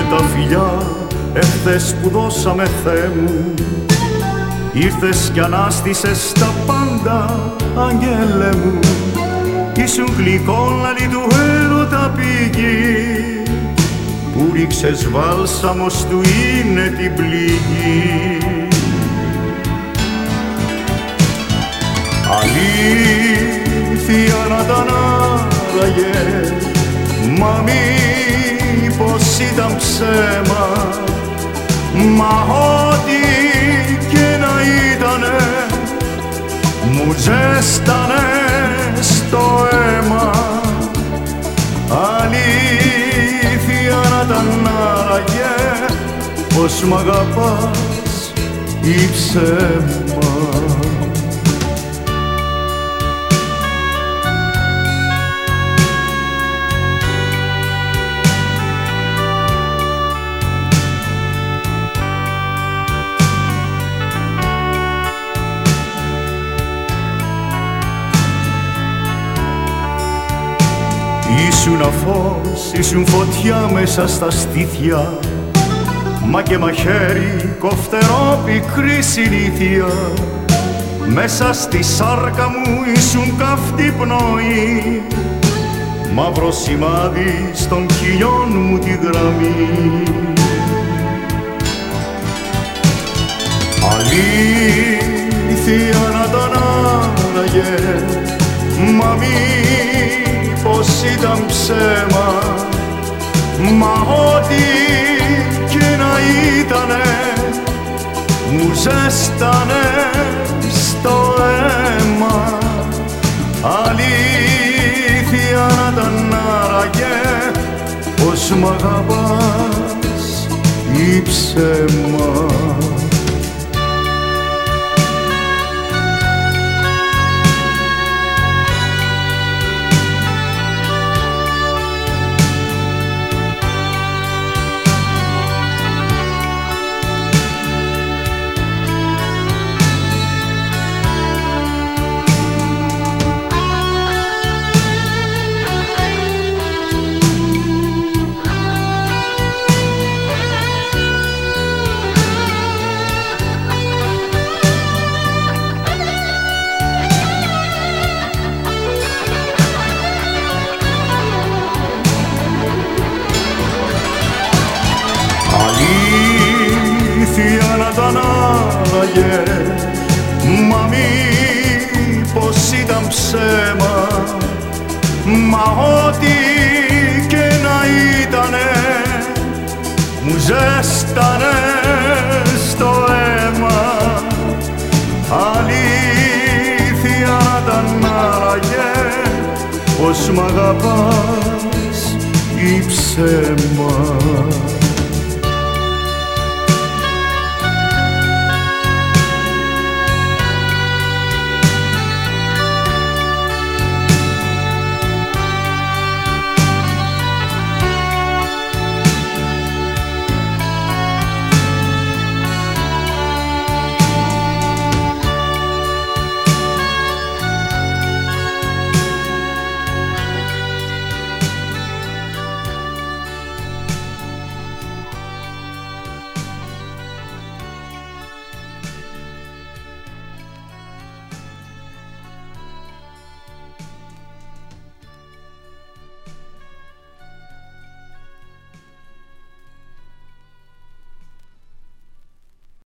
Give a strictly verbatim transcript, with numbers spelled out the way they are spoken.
με τα φιλιά εχθές που δώσαμε, Θεέ μου. Ήρθες κι ανάστησες τα πάντα, αγγέλε μου. Ήσουν γλυκό λαλί του έρωτα πηγή, που ρίξες βάλσαμος του είναι την πληγή. Αλήθεια να τα άραγε, μα μήπως ήταν ψέμα, μα ό,τι και να ήτανε μου ζέστανε στο αίμα. Αλήθεια να τα άραγε, πως μ' αγαπάς ή ψέμα. Ήσουν φως, ήσουν φωτιά μέσα στα στήθια, μα και μαχαίρι κοφτερό πικρή συνήθεια. Μέσα στη σάρκα μου ήσουν καυτή πνοή, μαύρο σημάδι στον κοιλιόν μου τη γραμμή. Αλήθεια να τα άραγε, μα μήπως ήταν ψέμα, μα ό,τι και να ήτανε μου ζέστανε στο αίμα. Αλήθεια να τα άραγε, πως μ' αγαπάς ή ψέμα. Αλήθεια να τα άραγε, μα μήπως ήταν ψέμα, μα ό,τι και να ήτανε μου ζέστανε στο αίμα. Αλήθεια να τα άραγε, πως μ' αγαπάς ή ψέμα.